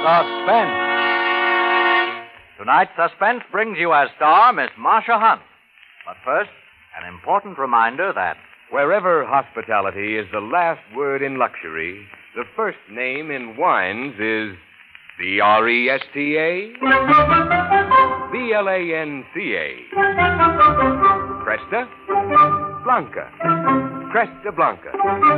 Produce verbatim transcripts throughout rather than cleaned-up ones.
Suspense. Tonight's Suspense brings you as star Miss Marcia Hunt. But first, an important reminder that wherever hospitality is the last word in luxury, the first name in wines is B R E S T A, B L A N C A. Cresta Blanca. Cresta Blanca.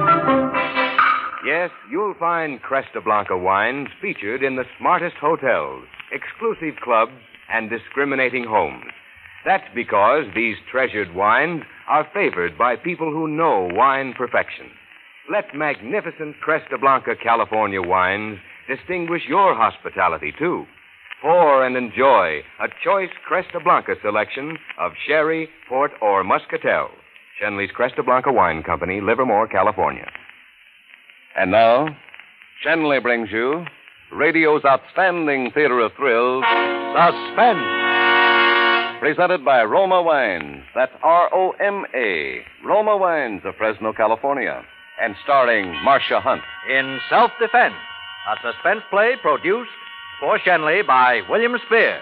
Yes, you'll find Cresta Blanca wines featured in the smartest hotels, exclusive clubs, and discriminating homes. That's because these treasured wines are favored by people who know wine perfection. Let magnificent Cresta Blanca California wines distinguish your hospitality, too. Pour and enjoy a choice Cresta Blanca selection of sherry, port, or muscatel. Shenley's Cresta Blanca Wine Company, Livermore, California. And now, Shenley brings you radio's outstanding theater of thrills, Suspense. Presented by Roma Wines. That's R O M A. Roma Wines of Fresno, California. And starring Marcia Hunt. in Self-Defense, a suspense play produced for Shenley by William Spear.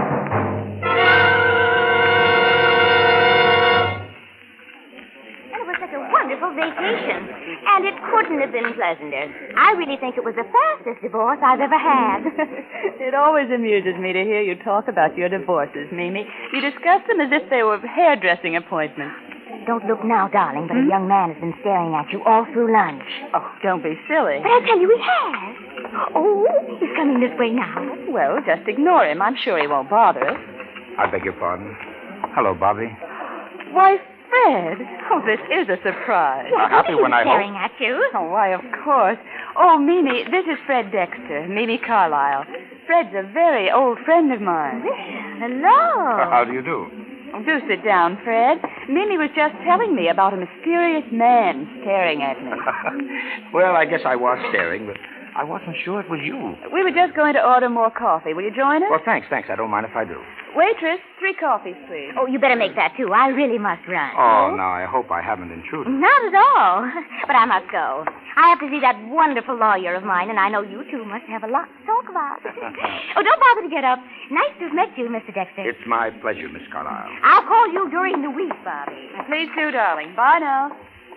And it was such a wonderful vacation. And it couldn't have been pleasanter. I really think it was the fastest divorce I've ever had. It always amuses me to hear you talk about your divorces, Mimi. You discuss them as if they were hairdressing appointments. Don't look now, darling, but a young man has been staring at you all through lunch. Oh, don't be silly. But I tell you, he has. Oh, he's coming this way now. Well, just ignore him. I'm sure he won't bother us. I beg your pardon. Hello, Bobby. Why, Fred. Oh, this is a surprise. Uh, happy when I staring hope. at you. Oh, why, of course. Oh, Mimi, this is Fred Dexter, Mimi Carlisle. Fred's a very old friend of mine. Hello. Uh, how do you do? Oh, do sit down, Fred. Mimi was just telling me about a mysterious man staring at me. Well, I guess I was staring, but I wasn't sure it was you. We were just going to order more coffee. Will you join us? Well, thanks, thanks. I don't mind if I do. Waitress, three coffees, please. Oh, you better make that, too. I really must run. Oh, no, I hope I haven't intruded. Not at all. But I must go. I have to see that wonderful lawyer of mine, and I know you two must have a lot to talk about. Oh, don't bother to get up. Nice to have met you, Mister Dexter. It's my pleasure, Miss Carlisle. I'll call you during the week, Bobby. Please do, darling. Bye now.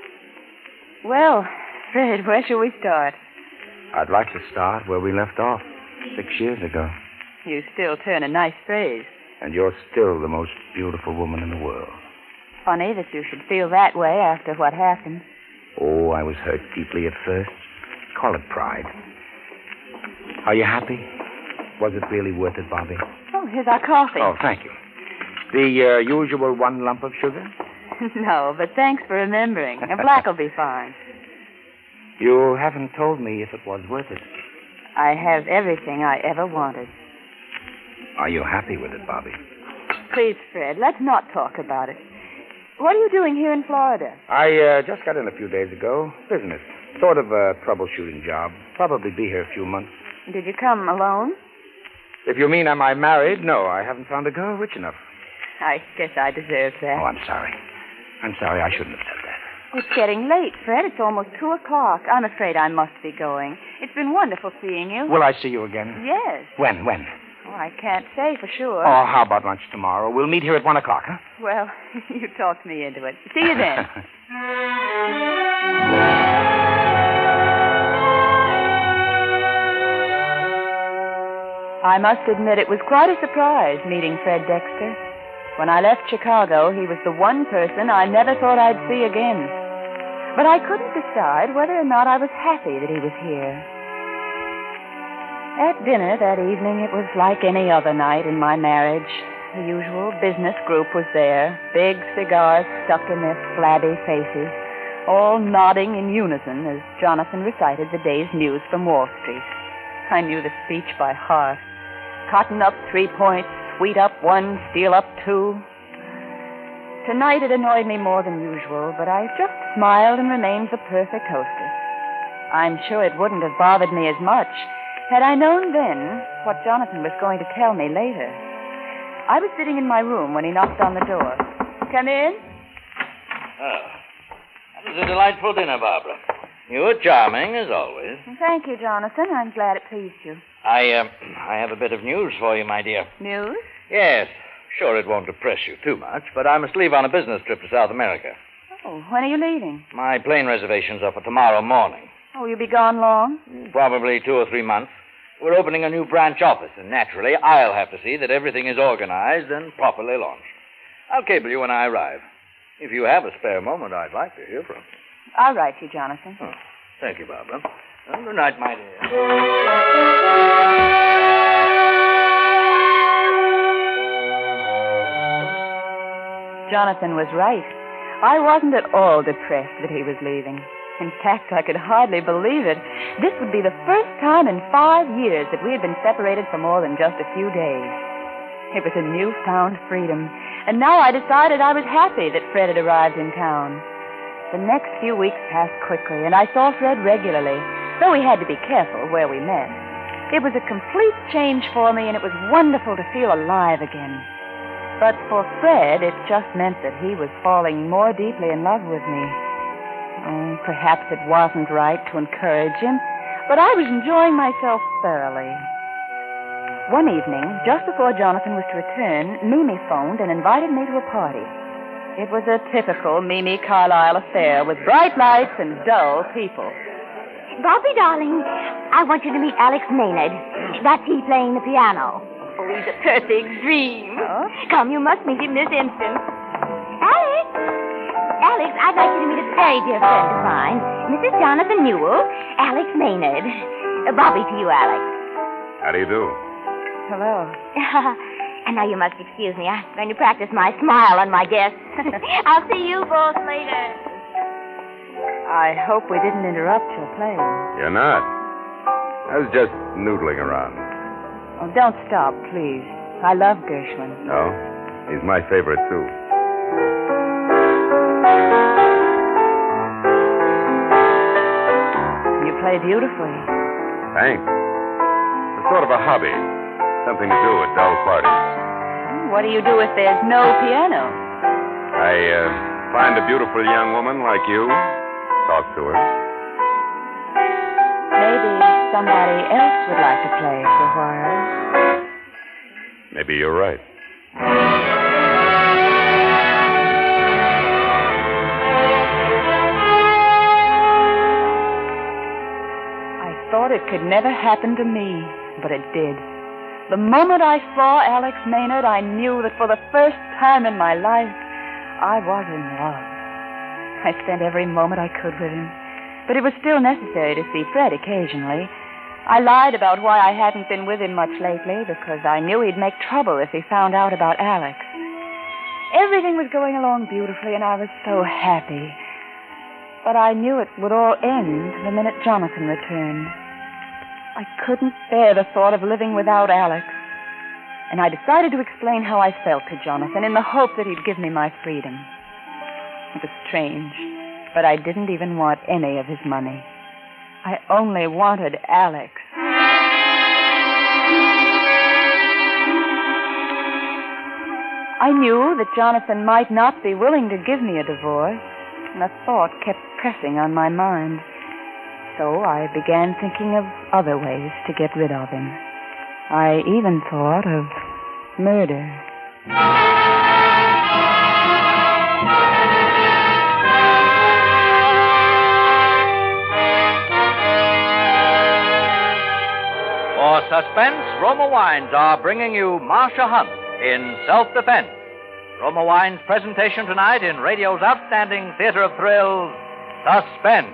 Well, Fred, where shall we start? I'd like to start where we left off, six years ago. You still turn a nice phrase. And you're still the most beautiful woman in the world. Funny that you should feel that way after what happened. Oh, I was hurt deeply at first. Call it pride. Are you happy? Was it really worth it, Bobby? Oh, here's our coffee. Oh, thank you. The uh, usual one lump of sugar? No, but thanks for remembering. A black will be fine. You haven't told me if it was worth it. I have everything I ever wanted. Are you happy with it, Bobby? Please, Fred, let's not talk about it. What are you doing here in Florida? I uh, just got in a few days ago. Business. Sort of a troubleshooting job. Probably be here a few months. Did you come alone? If you mean am I married, no, I haven't found a girl rich enough. I guess I deserve that. Oh, I'm sorry. I'm sorry. I shouldn't have said that. It's getting late, Fred. It's almost two o'clock. I'm afraid I must be going. It's been wonderful seeing you. Will I see you again? Yes. When? When? Oh, I can't say for sure. Oh, how about lunch tomorrow? We'll meet here at one o'clock, huh? Well, you talked me into it. See you then. I must admit it was quite a surprise meeting Fred Dexter. When I left Chicago, he was the one person I never thought I'd see again. But I couldn't decide whether or not I was happy that he was here. At dinner that evening, it was like any other night in my marriage. The usual business group was there, big cigars stuck in their flabby faces, all nodding in unison as Jonathan recited the day's news from Wall Street. I knew the speech by heart. Cotton up three points, wheat up one, steel up two. Tonight it annoyed me more than usual, but I just smiled and remained the perfect hostess. I'm sure it wouldn't have bothered me as much had I known then what Jonathan was going to tell me later. I was sitting in my room when he knocked on the door. Come in. Oh, that was a delightful dinner, Barbara. You were charming, as always. Thank you, Jonathan. I'm glad it pleased you. I, uh, I have a bit of news for you, my dear. News? Yes. Sure, it won't depress you too much, but I must leave on a business trip to South America. Oh, when are you leaving? My plane reservations are for tomorrow morning. Oh, you'll be gone long? Probably two or three months. We're opening a new branch office, and naturally, I'll have to see that everything is organized and properly launched. I'll cable you when I arrive. If you have a spare moment, I'd like to hear from you. I'll write you, Jonathan. Oh, thank you, Barbara. Well, good night, my dear. Jonathan was right. I wasn't at all depressed that he was leaving. In fact, I could hardly believe it. This would be the first time in five years that we had been separated for more than just a few days. It was a newfound freedom, and now I decided I was happy that Fred had arrived in town. The next few weeks passed quickly, and I saw Fred regularly, though we had to be careful where we met. It was a complete change for me, and it was wonderful to feel alive again. But for Fred, it just meant that he was falling more deeply in love with me. Oh, perhaps it wasn't right to encourage him, but I was enjoying myself thoroughly. One evening, just before Jonathan was to return, Mimi phoned and invited me to a party. It was a typical Mimi Carlyle affair with bright lights and dull people. Bobby, darling, I want you to meet Alex Maynard. That's he playing the piano. Oh, he's a perfect dream. Oh? Come, you must meet him this instant. Alex! Alex, I'd like you to meet a very dear friend of mine, Missus Jonathan Newell, Alex Maynard. Uh, Bobby to you, Alex. How do you do? Hello. And now you must excuse me. I'm going to practice my smile on my guests. I'll see you both later. I hope we didn't interrupt your playing. You're not. I was just noodling around. Oh, don't stop, please. I love Gershwin. No? He's my favorite, too. You play beautifully. Thanks. It's sort of a hobby. Something to do at dull parties. What do you do if there's no piano? I, uh, find a beautiful young woman like you, talk to her. Maybe somebody else would like to play for a while. Maybe you're right. I thought it could never happen to me, but it did. The moment I saw Alex Maynard, I knew that for the first time in my life, I was in love. I spent every moment I could with him, but it was still necessary to see Fred occasionally. I lied about why I hadn't been with him much lately, because I knew he'd make trouble if he found out about Alex. Everything was going along beautifully, and I was so happy. But I knew it would all end the minute Jonathan returned. I couldn't bear the thought of living without Alex. And I decided to explain how I felt to Jonathan in the hope that he'd give me my freedom. It was strange, but I didn't even want any of his money. I only wanted Alex. I knew that Jonathan might not be willing to give me a divorce, and the thought kept pressing on my mind. So I began thinking of other ways to get rid of him. I even thought of murder. For suspense, Roma Wines are bringing you Marcia Hunt in Self-Defense. Roma Wines' presentation tonight in radio's outstanding theater of thrills, Suspense.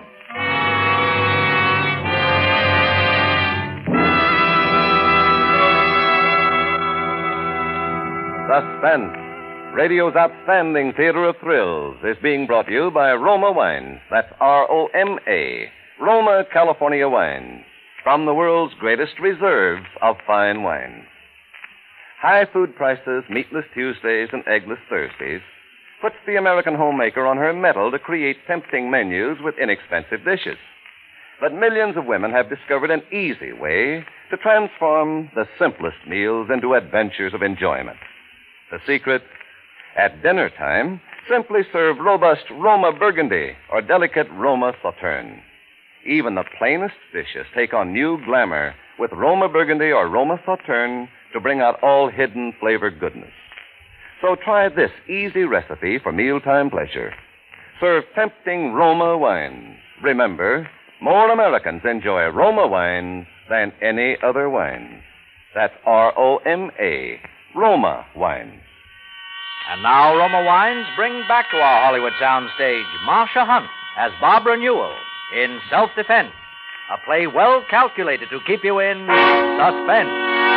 Suspense, radio's outstanding theater of thrills, is being brought to you by Roma Wines. That's R O M A. Roma, California Wines. From the world's greatest reserve of fine wines. High food prices, meatless Tuesdays, and eggless Thursdays puts the American homemaker on her mettle to create tempting menus with inexpensive dishes. But millions of women have discovered an easy way to transform the simplest meals into adventures of enjoyment. The secret? At dinner time, simply serve robust Roma Burgundy or delicate Roma Sauterne. Even the plainest dishes take on new glamour with Roma Burgundy or Roma Sauterne to bring out all hidden flavor goodness. So try this easy recipe for mealtime pleasure. Serve tempting Roma wines. Remember, more Americans enjoy Roma wines than any other wines. That's R O M A, Roma wines. And now Roma Wines bring back to our Hollywood soundstage Marcia Hunt as Barbara Newell in Self-Defense, a play well calculated to keep you in suspense.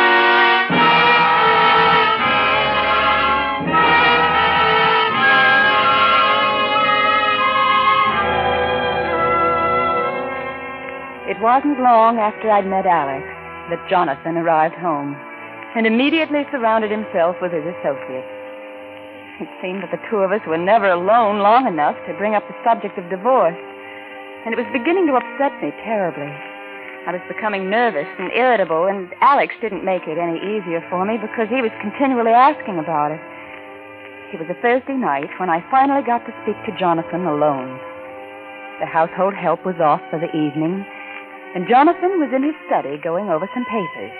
It wasn't long after I'd met Alex that Jonathan arrived home and immediately surrounded himself with his associates. It seemed that the two of us were never alone long enough to bring up the subject of divorce, and it was beginning to upset me terribly. I was becoming nervous and irritable, and Alex didn't make it any easier for me because he was continually asking about it. It was a Thursday night when I finally got to speak to Jonathan alone. The household help was off for the evening, and Jonathan was in his study going over some papers.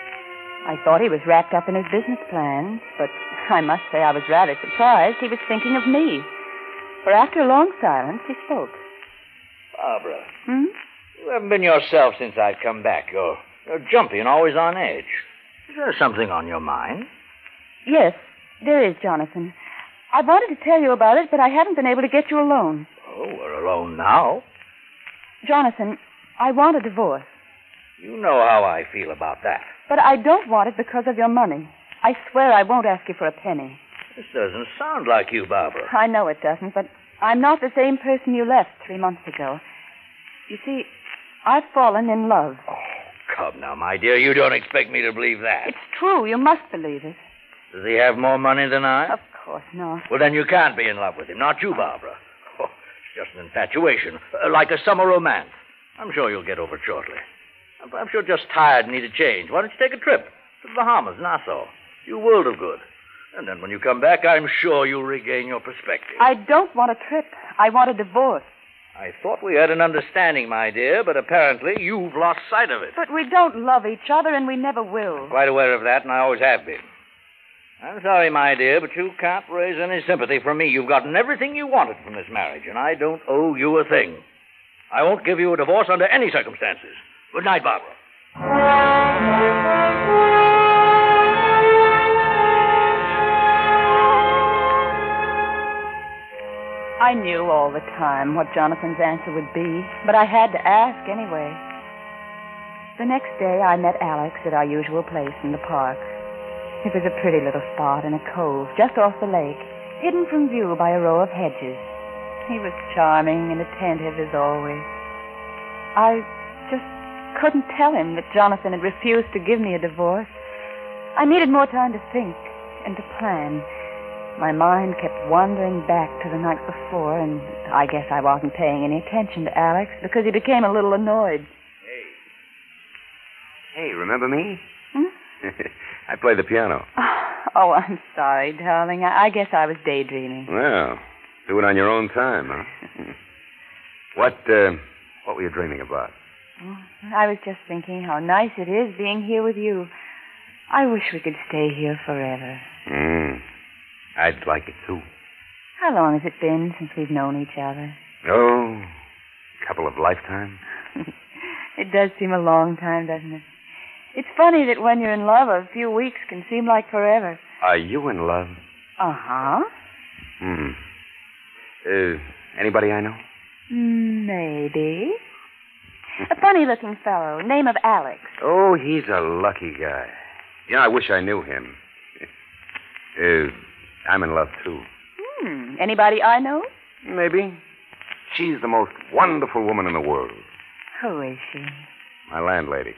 I thought he was wrapped up in his business plans, but I must say I was rather surprised he was thinking of me. For after a long silence, he spoke. Barbara, Hmm? you haven't been yourself since I've come back. You're, you're jumpy and always on edge. Is there something on your mind? Yes, there is, Jonathan. I wanted to tell you about it, but I haven't been able to get you alone. Oh, we're alone now. Jonathan, I want a divorce. You know how I feel about that. But I don't want it because of your money. I swear I won't ask you for a penny. This doesn't sound like you, Barbara. I know it doesn't, but I'm not the same person you left three months ago. You see, I've fallen in love. Oh, come now, my dear. You don't expect me to believe that. It's true. You must believe it. Does he have more money than I? Of course not. Well, then you can't be in love with him. Not you, Barbara. Oh, it's just an infatuation. Uh, like a summer romance. I'm sure you'll get over it shortly. I'm, I'm sure just tired and need a change. Why don't you take a trip to the Bahamas, Nassau? You a world of good. And then when you come back, I'm sure you'll regain your perspective. I don't want a trip. I want a divorce. I thought we had an understanding, my dear, but apparently you've lost sight of it. But we don't love each other, and we never will. Quite aware of that, and I always have been. I'm sorry, my dear, but you can't raise any sympathy from me. You've gotten everything you wanted from this marriage, and I don't owe you a thing. I won't give you a divorce under any circumstances. Good night, Barbara. I knew all the time what Jonathan's answer would be, but I had to ask anyway. The next day, I met Alex at our usual place in the park. It was a pretty little spot in a cove just off the lake, hidden from view by a row of hedges. He was charming and attentive as always. I just couldn't tell him that Jonathan had refused to give me a divorce. I needed more time to think and to plan. My mind kept wandering back to the night before, and I guess I wasn't paying any attention to Alex because he became a little annoyed. Hey. Hey, remember me? Hmm? I play the piano. Oh, I'm sorry, darling. I, I guess I was daydreaming. Well, do it on your own time, huh? what, uh, what were you dreaming about? Oh, I was just thinking how nice it is being here with you. I wish we could stay here forever. Mm. I'd like it, too. How long has it been since we've known each other? Oh, a couple of lifetimes. It does seem a long time, doesn't it? It's funny that when you're in love, a few weeks can seem like forever. Are you in love? Uh-huh. Hmm. Uh, anybody I know? Maybe. A funny-looking fellow, name of Alex. Oh, he's a lucky guy. Yeah, I wish I knew him. uh, I'm in love, too. Hmm. Anybody I know? Maybe. She's the most wonderful woman in the world. Who is she? My landlady.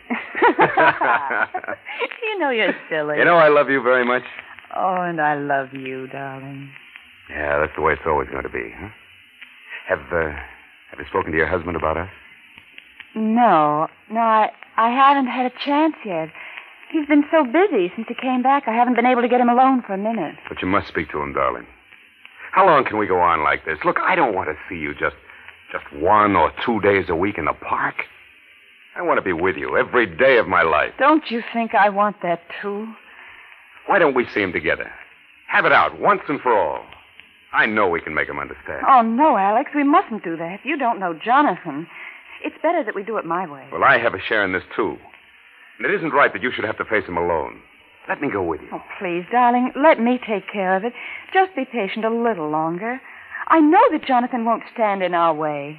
You know you're silly. You know I love you very much. Oh, and I love you, darling. Yeah, that's the way it's always going to be, huh? Have, uh, have you spoken to your husband about us? No. No, I, I haven't had a chance yet. He's been so busy since he came back, I haven't been able to get him alone for a minute. But you must speak to him, darling. How long can we go on like this? Look, I don't want to see you just, just one or two days a week in the park. I want to be with you every day of my life. Don't you think I want that, too? Why don't we see him together? Have it out once and for all. I know we can make him understand. Oh, no, Alex, we mustn't do that. You don't know Jonathan. It's better that we do it my way. Well, I have a share in this, too. And it isn't right that you should have to face him alone. Let me go with you. Oh, please, darling, let me take care of it. Just be patient a little longer. I know that Jonathan won't stand in our way.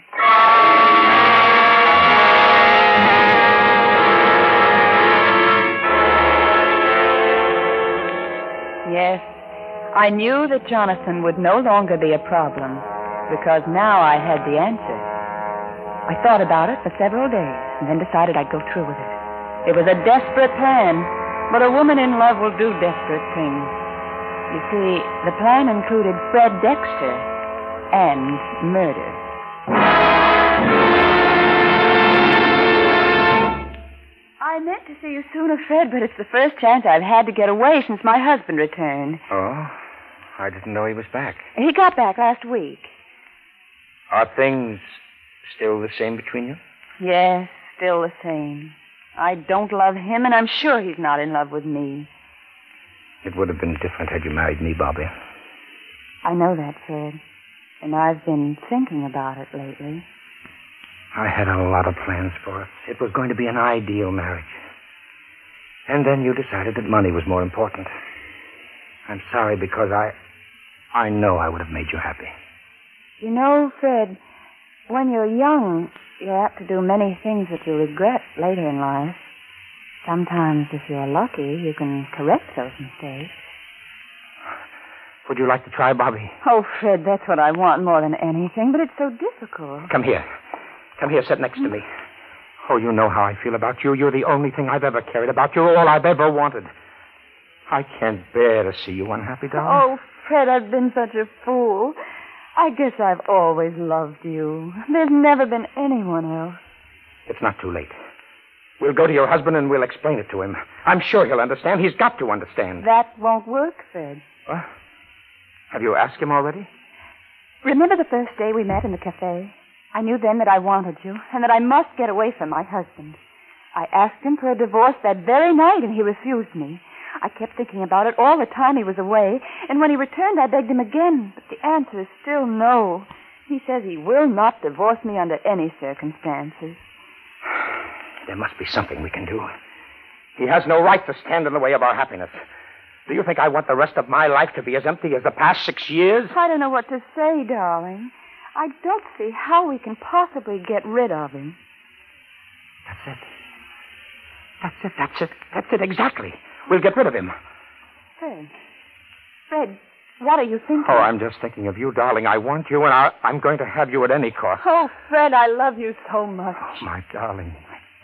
Yes, I knew that Jonathan would no longer be a problem, because now I had the answer. I thought about it for several days, and then decided I'd go through with it. It was a desperate plan, but a woman in love will do desperate things. You see, the plan included Fred Dexter and murder. I meant to see you sooner, Fred, but it's the first chance I've had to get away since my husband returned. Oh? I didn't know he was back. He got back last week. Are things still the same between you? Yes, still the same. I don't love him, and I'm sure he's not in love with me. It would have been different had you married me, Bobby. I know that, Fred. And I've been thinking about it lately. I had a lot of plans for us. It was going to be an ideal marriage. And then you decided that money was more important. I'm sorry because I... I know I would have made you happy. You know, Fred, when you're young, you're apt to do many things that you regret later in life. Sometimes, if you're lucky, you can correct those mistakes. Would you like to try, Bobby? Oh, Fred, that's what I want more than anything, but it's so difficult. Come here. Come here, sit next to me. Oh, you know how I feel about you. You're the only thing I've ever cared about. You're all I've ever wanted. I can't bear to see you unhappy, darling. Oh, Fred, I've been such a fool. I guess I've always loved you. There's never been anyone else. It's not too late. We'll go to your husband and we'll explain it to him. I'm sure he'll understand. He's got to understand. That won't work, Fred. What? Have you asked him already? Remember the first day we met in the cafe? I knew then that I wanted you and that I must get away from my husband. I asked him for a divorce that very night and he refused me. I kept thinking about it all the time he was away, and when he returned, I begged him again, but the answer is still no. He says he will not divorce me under any circumstances. There must be something we can do. He has no right to stand in the way of our happiness. Do you think I want the rest of my life to be as empty as the past six years? I don't know what to say, darling. I don't see how we can possibly get rid of him. That's it. That's it, that's it, that's it, exactly. We'll get rid of him. Fred. Fred, what are you thinking? Oh, I'm just thinking of you, darling. I want you, and I, I'm going to have you at any cost. Oh, Fred, I love you so much. Oh, my darling.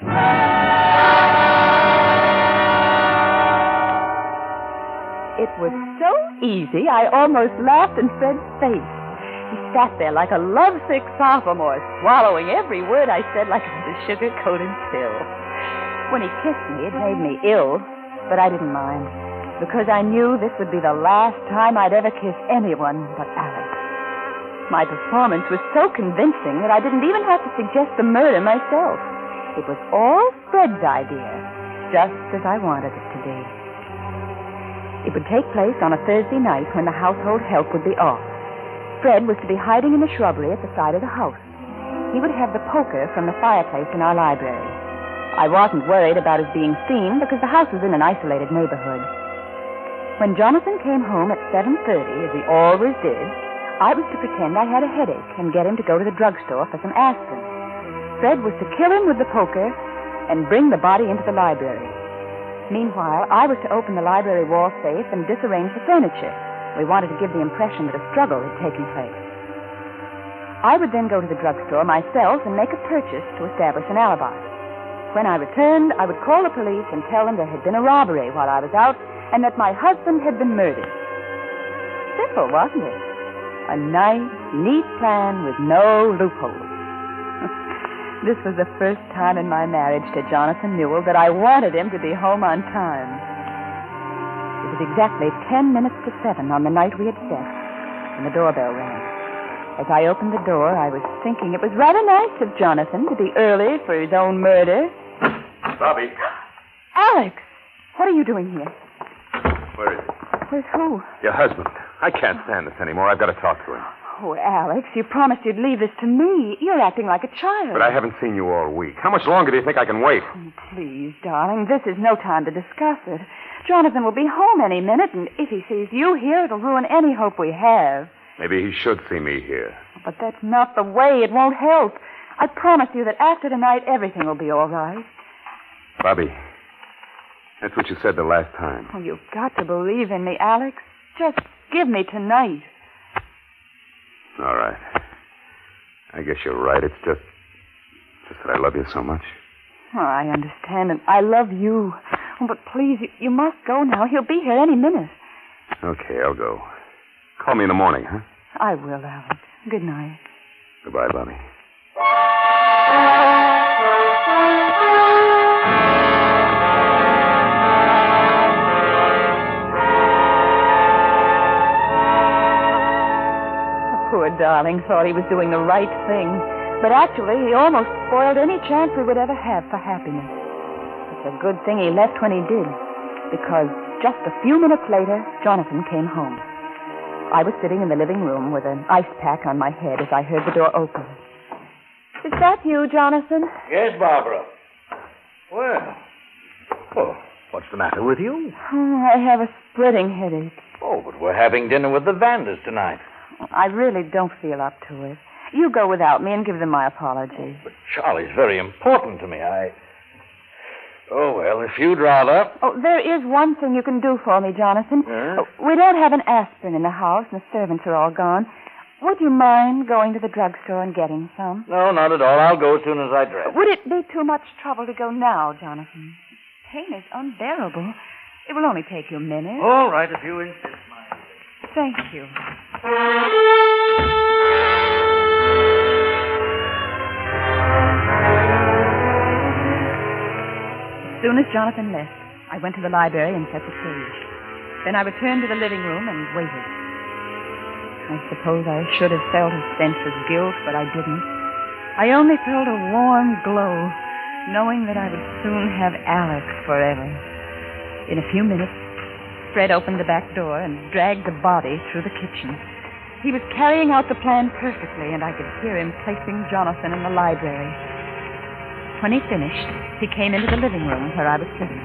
It was so easy, I almost laughed in Fred's face. He sat there like a lovesick sophomore, swallowing every word I said like it was a sugar-coated pill. When he kissed me, it made me ill. But I didn't mind, because I knew this would be the last time I'd ever kiss anyone but Alex. My performance was so convincing that I didn't even have to suggest the murder myself. It was all Fred's idea, just as I wanted it to be. It would take place on a Thursday night when the household help would be off. Fred was to be hiding in the shrubbery at the side of the house. He would have the poker from the fireplace in our library. I wasn't worried about his being seen because the house was in an isolated neighborhood. When Jonathan came home at seven thirty, as he always did, I was to pretend I had a headache and get him to go to the drugstore for some aspirin. Fred was to kill him with the poker and bring the body into the library. Meanwhile, I was to open the library wall safe and disarrange the furniture. We wanted to give the impression that a struggle had taken place. I would then go to the drugstore myself and make a purchase to establish an alibi. When I returned, I would call the police and tell them there had been a robbery while I was out and that my husband had been murdered. Simple, wasn't it? A nice, neat plan with no loopholes. This was the first time in my marriage to Jonathan Newell that I wanted him to be home on time. It was exactly ten minutes to seven on the night we had set when the doorbell rang. As I opened the door, I was thinking it was rather nice of Jonathan to be early for his own murder. Bobby. Alex! What are you doing here? Where is he? Where's who? Your husband. I can't stand this anymore. I've got to talk to him. Oh, Alex, you promised you'd leave this to me. You're acting like a child. But I haven't seen you all week. How much longer do you think I can wait? Oh, please, darling, this is no time to discuss it. Jonathan will be home any minute, and if he sees you here, it'll ruin any hope we have. Maybe he should see me here. But that's not the way. It won't help. I promise you that after tonight, everything will be all right. Bobby, that's what you said the last time. Oh, you've got to believe in me, Alex. Just give me tonight. All right. I guess you're right. It's just, just that I love you so much. Oh, I understand, and I love you. Oh, but please, you, you must go now. He'll be here any minute. Okay, I'll go. Call me in the morning, huh? I will, Alex. Good night. Goodbye, Bobby. Poor darling thought he was doing the right thing. But actually, he almost spoiled any chance we would ever have for happiness. It's a good thing he left when he did, because just a few minutes later, Jonathan came home. I was sitting in the living room with an ice pack on my head as I heard the door open. Is that you, Jonathan? Yes, Barbara. Well, oh, what's the matter with you? Oh, I have a splitting headache. Oh, but we're having dinner with the Vanders tonight. I really don't feel up to it. You go without me and give them my apologies. But Charlie's very important to me. I... Oh, well, if you'd rather... Oh, there is one thing you can do for me, Jonathan. Yes? Oh, we don't have an aspirin in the house, and the servants are all gone. Would you mind going to the drugstore and getting some? No, not at all. I'll go as soon as I dress. Would it be too much trouble to go now, Jonathan? Pain is unbearable. It will only take you a minute. All right, if you insist, my... Thank you. As soon as Jonathan left, I went to the library and set the stage. Then I returned to the living room and waited. I suppose I should have felt a sense of guilt, but I didn't. I only felt a warm glow, knowing that I would soon have Alex forever. In a few minutes, Fred opened the back door and dragged the body through the kitchen. He was carrying out the plan perfectly, and I could hear him placing Jonathan in the library. When he finished, he came into the living room where I was sitting.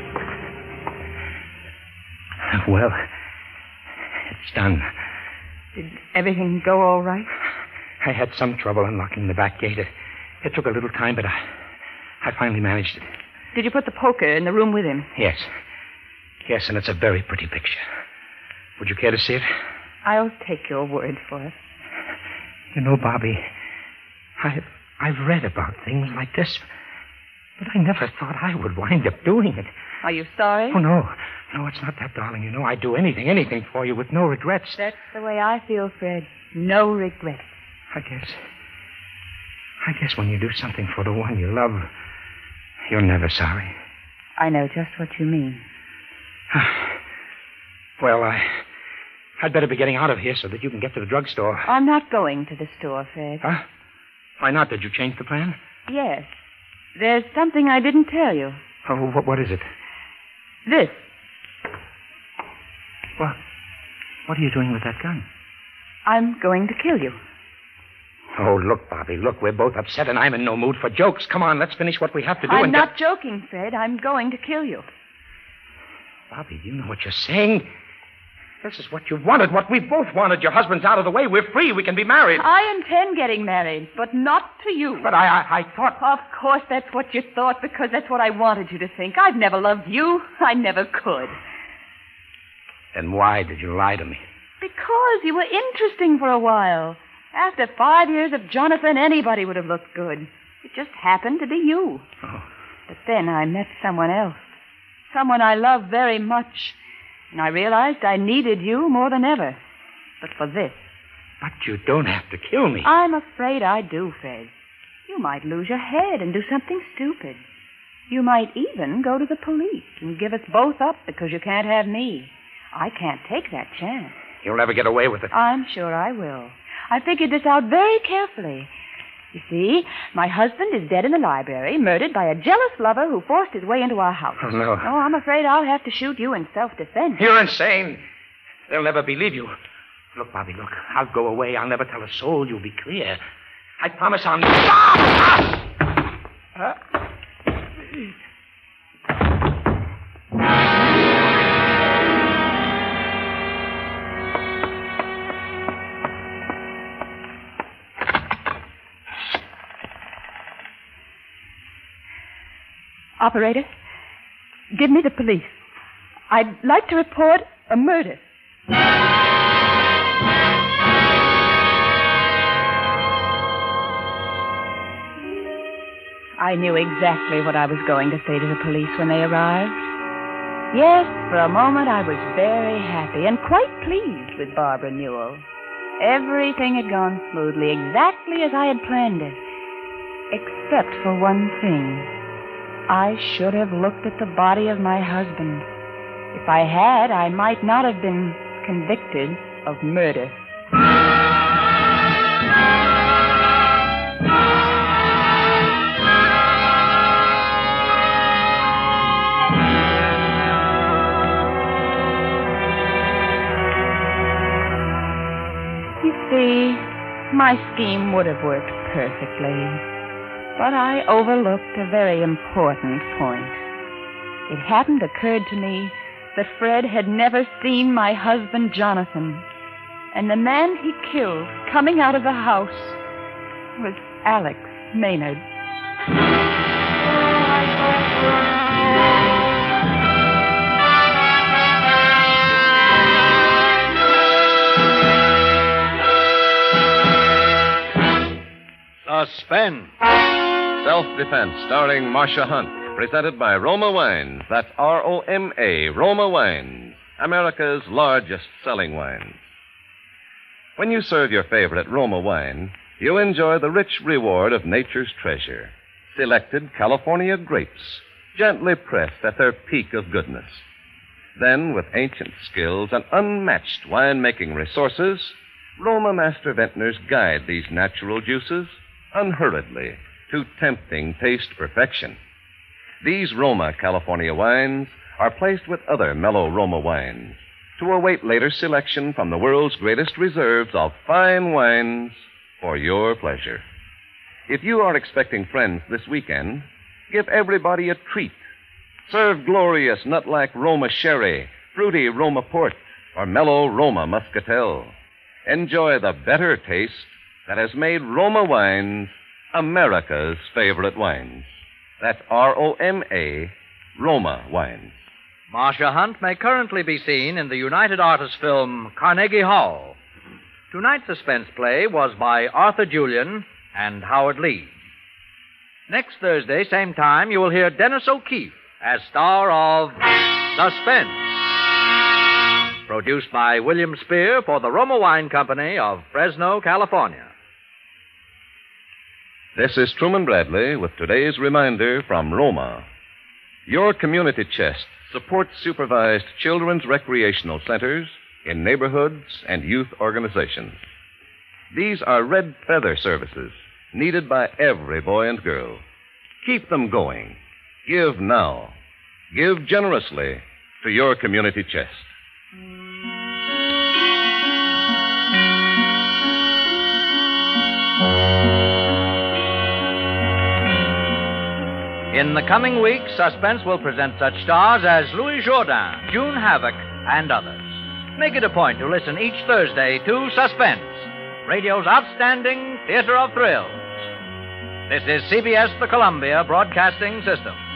Well, it's done. Did everything go all right? I had some trouble unlocking the back gate. It, it took a little time, but I, I finally managed it. Did you put the poker in the room with him? Yes. Yes, and it's a very pretty picture. Would you care to see it? I'll take your word for it. You know, Bobby, I've, I've read about things like this, but I never thought I would wind up doing it. Are you sorry? Oh, no. No, it's not that, darling. You know, I'd do anything, anything for you with no regrets. That's the way I feel, Fred. No regrets. I guess. I guess when you do something for the one you love, you're never sorry. I know just what you mean. Well, I... I'd better be getting out of here so that you can get to the drugstore. I'm not going to the store, Fred. Huh? Why not? Did you change the plan? Yes. There's something I didn't tell you. Oh, what, what is it? This. What? What are you doing with that gun? I'm going to kill you. Oh, look, Bobby, look, we're both upset and I'm in no mood for jokes. Come on, let's finish what we have to do I'm and not get... joking, Fred. I'm going to kill you. Bobby, do you know what you're saying? This is what you wanted, what we both wanted. Your husband's out of the way. We're free. We can be married. I intend getting married, but not to you. But I, I, I thought... Of course that's what you thought, because that's what I wanted you to think. I've never loved you. I never could. Then why did you lie to me? Because you were interesting for a while. After five years of Jonathan, anybody would have looked good. It just happened to be you. Oh. But then I met someone else. Someone I love very much. And I realized I needed you more than ever. But for this. But you don't have to kill me. I'm afraid I do, Fred. You might lose your head and do something stupid. You might even go to the police and give us both up because you can't have me. I can't take that chance. You'll never get away with it. I'm sure I will. I figured this out very carefully. You see, my husband is dead in the library, murdered by a jealous lover who forced his way into our house. Oh, no. Oh, I'm afraid I'll have to shoot you in self-defense. You're insane. They'll never believe you. Look, Bobby, look. I'll go away. I'll never tell a soul. You'll be clear. I promise I'll... Ah! Huh? Operator, give me the police. I'd like to report a murder. I knew exactly what I was going to say to the police when they arrived. Yes, for a moment I was very happy and quite pleased with Barbara Newell. Everything had gone smoothly, exactly as I had planned it. Except for one thing. I should have looked at the body of my husband. If I had, I might not have been convicted of murder. You see, my scheme would have worked perfectly. But I overlooked a very important point. It hadn't occurred to me that Fred had never seen my husband, Jonathan. And the man he killed coming out of the house was Alex Maynard. Suspense. Self-Defense, starring Marcia Hunt. Presented by Roma Wines. That's R O M A, Roma Wines. America's largest selling wines. When you serve your favorite Roma wine, you enjoy the rich reward of nature's treasure. Selected California grapes, gently pressed at their peak of goodness. Then, with ancient skills and unmatched wine-making resources, Roma master vintners guide these natural juices unhurriedly to tempting taste perfection. These Roma California wines are placed with other mellow Roma wines to await later selection from the world's greatest reserves of fine wines for your pleasure. If you are expecting friends this weekend, give everybody a treat. Serve glorious nut-like Roma sherry, fruity Roma port, or mellow Roma muscatel. Enjoy the better taste that has made Roma wines America's favorite wines. That's R O M A, Roma Wines. Marcia Hunt may currently be seen in the United Artists film Carnegie Hall. Tonight's suspense play was by Arthur Julian and Howard Lee. Next Thursday, same time, you will hear Dennis O'Keefe as star of Suspense. Produced by William Spear for the Roma Wine Company of Fresno, California. This is Truman Bradley with today's reminder from Roma. Your community chest supports supervised children's recreational centers in neighborhoods and youth organizations. These are red feather services needed by every boy and girl. Keep them going. Give now. Give generously to your community chest. In the coming weeks, Suspense will present such stars as Louis Jourdain, June Havoc, and others. Make it a point to listen each Thursday to Suspense, radio's outstanding theater of thrills. This is C B S, the Columbia Broadcasting System.